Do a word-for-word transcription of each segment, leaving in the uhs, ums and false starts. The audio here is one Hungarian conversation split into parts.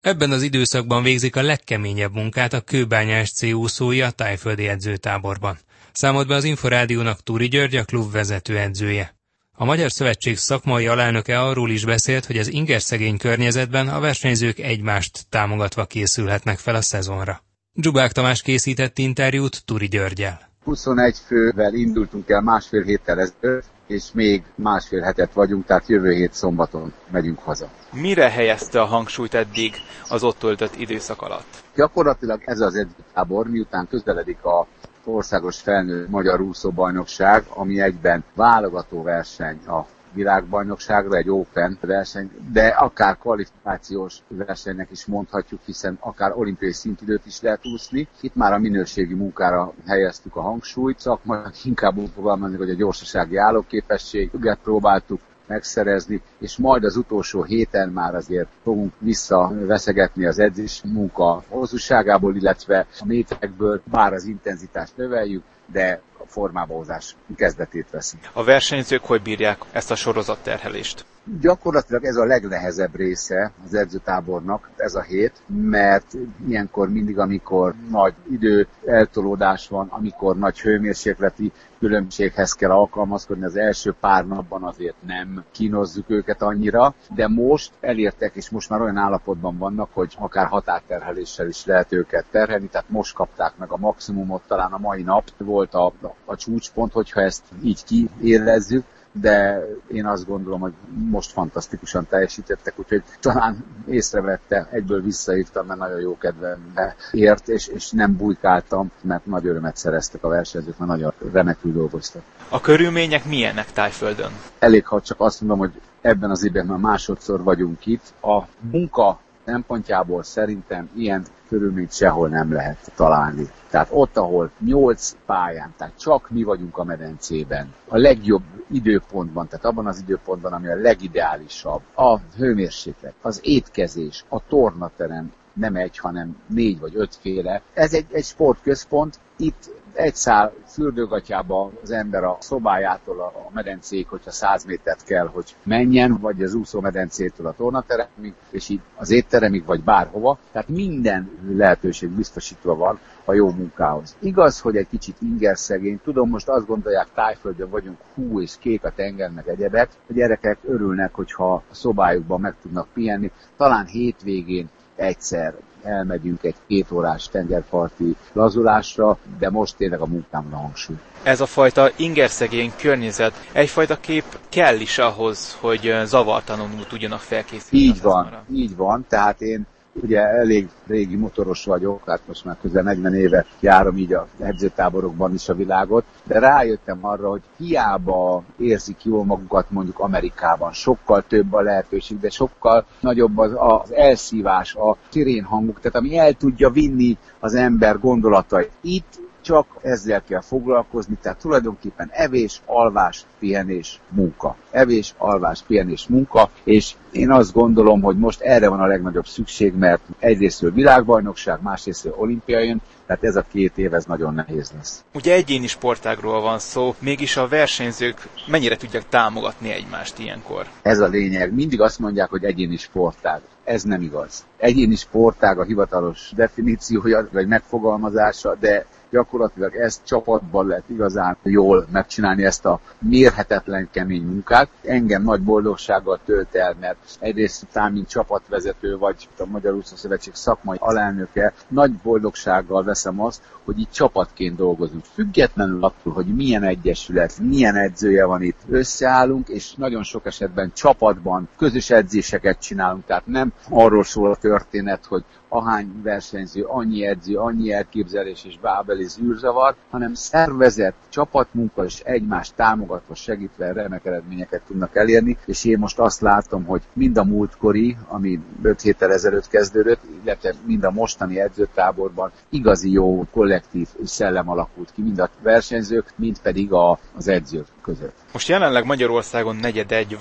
Ebben az időszakban végzik a legkeményebb munkát a kőbányás cé úszói a Thaiföldi edzőtáborban. Számolt be az Inforádiónak Túri György, a klub vezető edzője. A Magyar Szövetség szakmai alelnöke arról is beszélt, hogy az ingerszegény környezetben a versenyzők egymást támogatva készülhetnek fel a szezonra. Dzsubák Tamás készített interjút Túri Györggyel. huszonegy fővel indultunk el másfél héttel ezelőtt, és még másfél hetet vagyunk, tehát jövő hét szombaton megyünk haza. Mire helyezte a hangsúlyt eddig az ott töltött időszak alatt? Gyakorlatilag ez az edzőtábor, miután közeledik a országos felnőtt magyar úszóbajnokság, ami egyben válogató verseny a világbajnokságra, egy Open verseny, de akár kvalifikációs versenynek is mondhatjuk, hiszen akár olimpiai szintidőt is lehet úszni. Itt már a minőségi munkára helyeztük a hangsúlyt, szakmailag inkább úgy fogalmazni, hogy a gyorsasági állóképességet próbáltuk megszerezni, és majd az utolsó héten már azért fogunk visszaveszegetni az edzés munka hosszúságából, illetve a méterekből, bár az intenzitást növeljük, de a formába hozás kezdetét veszi. A versenyzők hogy bírják ezt a sorozatterhelést? Gyakorlatilag ez a legnehezebb része az edzőtábornak, ez a hét, mert ilyenkor mindig, amikor nagy idő eltolódás van, amikor nagy hőmérsékleti különbséghez kell alkalmazkodni, az első pár napban azért nem kínozzuk őket annyira, de most elértek, és most már olyan állapotban vannak, hogy akár határterheléssel is lehet őket terhelni, tehát most kapták meg a maximumot, talán a mai nap volt a, a csúcspont, hogyha ezt így kiérezzük, de én azt gondolom, hogy most fantasztikusan teljesítettek, úgyhogy talán észrevette, egyből visszaírtam, mert nagyon jó kedvembe ért, és, és nem bujkáltam, mert nagy örömet szereztek a versenyzők, mert nagyon remekül dolgoztak. A körülmények milyenek Thaiföldön? Elég, ha csak azt mondom, hogy ebben az évben már másodszor vagyunk itt. A munka szempontjából szerintem ilyen körülményt sehol nem lehet találni. Tehát ott, ahol nyolc pályán, tehát csak mi vagyunk a medencében, a legjobb időpontban, tehát abban az időpontban, ami a legideálisabb, a hőmérséklet, az étkezés, a tornaterem, nem egy, hanem négy vagy ötféle. Ez egy, egy sportközpont, itt egy szál fürdőgatyába az ember a szobájától a medencéig, hogyha száz métert kell, hogy menjen, vagy az úszómedencétől a tornateremig, és így az étteremig, vagy bárhova. Tehát minden lehetőség biztosítva van a jó munkához. Igaz, hogy egy kicsit ingerszegény. Tudom, most azt gondolják, Thaiföldön vagyunk, hú és kék a tenger, meg egyebek. A gyerekek örülnek, hogyha a szobájukban meg tudnak pihenni. Talán hétvégén egyszer elmegyünk egy két órás tengerparti lazulásra, de most tényleg a munkámra hangsúly. Ez a fajta ingerszegény környezet, egyfajta kép kell is ahhoz, hogy zavartalanul tudjanak felkészülni. Így van, így van, tehát én ugye elég régi motoros vagyok, hát most már közel negyven éve járom így a edzőtáborokban is a világot, de rájöttem arra, hogy hiába érzik jól magukat mondjuk Amerikában, sokkal több a lehetőség, de sokkal nagyobb az, az elszívás, a szirénhanguk, tehát ami el tudja vinni az ember gondolatait. Itt csak ezzel kell foglalkozni, tehát tulajdonképpen evés, alvás, pihenés, munka. Evés, alvás, pihenés, munka, és én azt gondolom, hogy most erre van a legnagyobb szükség, mert egyrésztről világbajnokság, másrésztről olimpia jön, tehát ez a két év ez nagyon nehéz lesz. Ugye egyéni sportágról van szó, mégis a versenyzők mennyire tudják támogatni egymást ilyenkor? Ez a lényeg. Mindig azt mondják, hogy egyéni sportág. Ez nem igaz. Egyéni sportág a hivatalos definíciója, vagy megfogalmazása, de gyakorlatilag ezt csapatban lehet igazán jól megcsinálni, ezt a mérhetetlen kemény munkát. Engem nagy boldogsággal tölt el, mert egyrészt talán, mint csapatvezető, vagy a Magyar Úszószövetség szakmai alelnöke, nagy boldogsággal veszem azt, hogy itt csapatként dolgozunk. Függetlenül attól, hogy milyen egyesület, milyen edzője van itt, összeállunk, és nagyon sok esetben csapatban közös edzéseket csinálunk, tehát nem arról szól a történet, hogy ahány versenyző, annyi edző, annyi elképzelés és bábeli zűrzavar, hanem szervezett csapatmunka és egymást támogatva, segítve remek eredményeket tudnak elérni, és én most azt látom, hogy mind a múltkori, ami öt héttel ezelőtt kezdődött, illetve mind a mostani edzőtáborban igazi jó kollektív szellem alakult ki, mind a versenyzők, mind pedig a, az edzők között. Most jelenleg Magyarországon negyedegy van,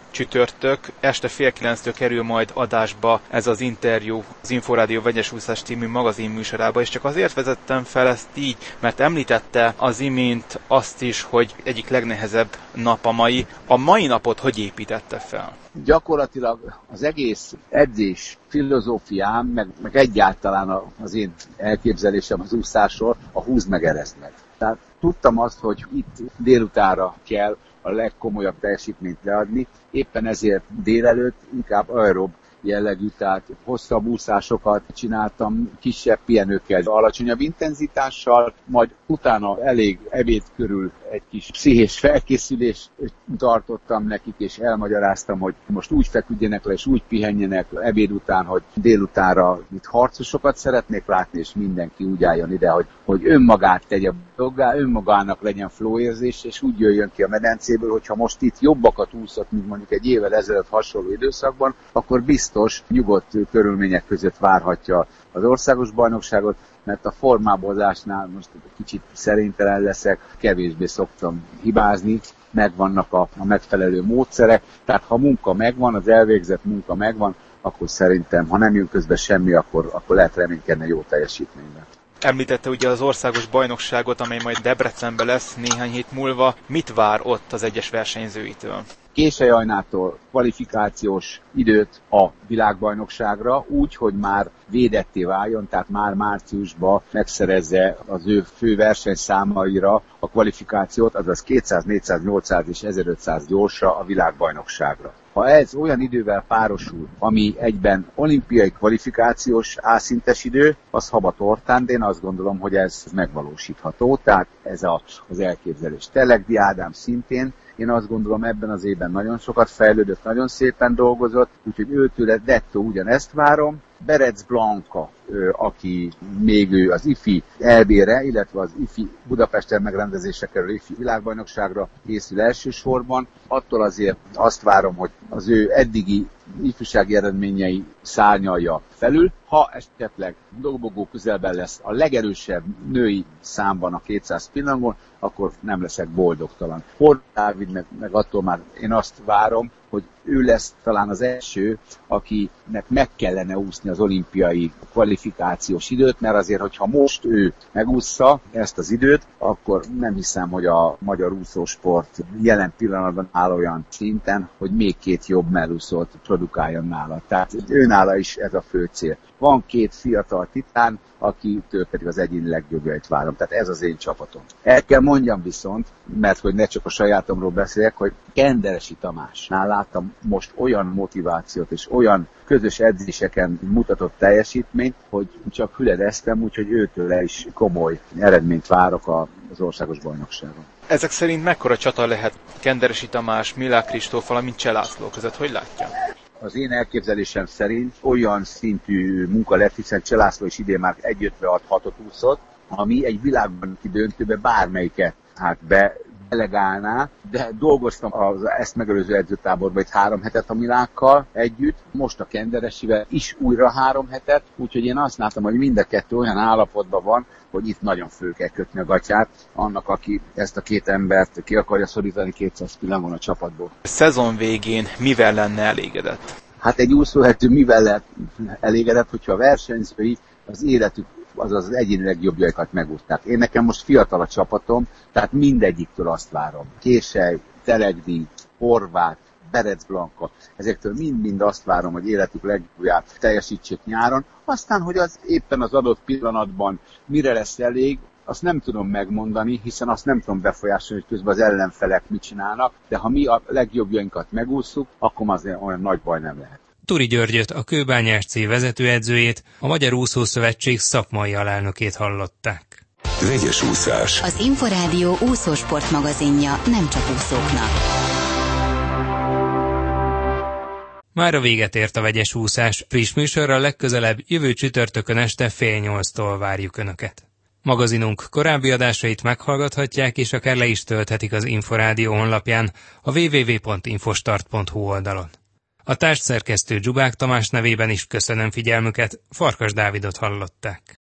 csütörtök, este fél kilenctől kerül majd adásba ez az interjú az Inforádió Vegyes úszás című magazin műsorába, és csak azért vezettem fel ezt így, mert említette az imént azt is, hogy egyik legnehezebb nap a mai. A mai napot hogy építette fel? Gyakorlatilag az egész edzés filozófiám, meg, meg egyáltalán az én elképzelésem az úszásról a húzd meg, erezd meg. Tehát tudtam azt, hogy itt délutánra kell a legkomolyabb teljesítményt leadni, éppen ezért délelőtt inkább aerob jellegű, tehát hosszabb úszásokat csináltam, kisebb pihenőkkel, alacsonyabb intenzitással, majd utána elég ebéd körül egy kis pszichés felkészülést tartottam nekik, és elmagyaráztam, hogy most úgy feküdjenek le, és úgy pihenjenek ebéd után, hogy délutánra itt harcosokat szeretnék látni, és mindenki úgy álljon ide, hogy, hogy önmagát tegye dolgá, önmagának legyen flow érzés, és úgy jöjjön ki a medencéből, hogyha most itt jobbakat úszott, mint mondjuk egy évvel ezelőtt hasonló időszakban, akkor biztos nyugodt körülmények között várhatja az országos bajnokságot, mert a formábozásnál most kicsit szerénytelen leszek, kevésbé szoktam hibázni, megvannak a, a megfelelő módszerek, tehát ha munka megvan, az elvégzett munka megvan, akkor szerintem, ha nem jön közbe semmi, akkor, akkor lehet reménykedni jó teljesítményben. Említette ugye az országos bajnokságot, amely majd Debrecenben lesz néhány hét múlva. Mit vár ott az egyes versenyzőitől? Késelyajnától kvalifikációs időt a világbajnokságra, úgy, hogy már védetté váljon, tehát már márciusban megszerezze az ő fő versenyszámaira a kvalifikációt, azaz kétszáz, négyszáz, nyolcszáz és ezerötszáz gyorsra a világbajnokságra. Ha ez olyan idővel párosul, ami egyben olimpiai kvalifikációs A-szintes idő, az habatortán, de én azt gondolom, hogy ez megvalósítható, tehát ez a, az elképzelés. Telekdi Ádám szintén, én azt gondolom, ebben az évben nagyon sokat fejlődött, nagyon szépen dolgozott, úgyhogy őtőle dettó ugyanezt várom. Berec Blanka, aki még ő az ifi é bé-re, illetve az ifi Budapesten megrendezésre kerül ifi világbajnokságra készül elsősorban. Attól azért azt várom, hogy az ő eddigi ifjúsági eredményei szárnyalja felül. Ha esetleg dobogó közelben lesz a legerősebb női számban a kétszáz pillangon, akkor nem leszek boldogtalan. Horváth Dávid meg, meg attól már én azt várom, hogy ő lesz talán az első, akinek meg kellene úszni az olimpiai kvalifikációs időt, mert azért, hogyha most ő megúszza ezt az időt, akkor nem hiszem, hogy a magyar úszósport jelen pillanatban áll olyan szinten, hogy még két jobb mellúszót produkáljon nála. Tehát őnála is ez a fő cél. Van két fiatal titán, akitől pedig az egyéni legjobbjait várom. Tehát ez az én csapatom. El kell mondjam viszont, mert hogy ne csak a sajátomról beszéljek, hogy Kenderesi Tamásnál láttam most olyan motivációt és olyan közös edzéseken mutatott teljesítményt, hogy csak hüledeztem, úgyhogy őtől is komoly eredményt várok az országos bajnokságon. Ezek szerint mekkora csata lehet Kenderesi Tamás, Milák Kristóf, valamint Cseh László között? Hogy látja? Az én elképzelésem szerint olyan szintű munka lett, hiszen Cseh László is idén már egy ötvenhat hatot úszott, ami egy világbajnoki döntőbe bármelyiket hát be delegálná, de dolgoztam az ezt megelőző edzőtáborban egy három hetet a Milákkal együtt, most a Kenderesivel is újra három hetet, úgyhogy én azt láttam, hogy mind a kettő olyan állapotban van, hogy itt nagyon föl kell kötni a gatyát annak, aki ezt a két embert ki akarja szorítani kétszáz pillangon a csapatból. A szezon végén mivel lenne elégedett? Hát egy úszóedző mivel lehet elégedett, hogyha a versenyzői az életük, azaz az egyéni legjobbjaikat megúszták. Én nekem most fiatal a csapatom, tehát mindegyiktől azt várom. Késely, Telekdi, Horváth, Berec Blanka, ezektől mind-mind azt várom, hogy életük legjobbját teljesítsék nyáron. Aztán, hogy az éppen az adott pillanatban mire lesz elég, azt nem tudom megmondani, hiszen azt nem tudom befolyásolni, hogy közben az ellenfelek mit csinálnak, de ha mi a legjobbjainkat megússzuk, akkor azért olyan nagy baj nem lehet. Turi Györgyöt, a Kőbányás cé vezetőedzőjét, a Magyar Úszószövetség szakmai alelnökét hallották. Vegyes úszás. Az Inforádió úszósport magazinja nem csak úszóknak. Már a véget ért a Vegyes úszás. Friss műsorral legközelebb jövő csütörtökön este fél nyolctól várjuk Önöket. Magazinunk korábbi adásait meghallgathatják, és akár le is tölthetik az Inforádió honlapján, a double-u double-u double-u pont infostart pont hu oldalon. A társszerkesztő Dzsubák Tamás nevében is köszönöm figyelmüket, Farkas Dávidot hallották.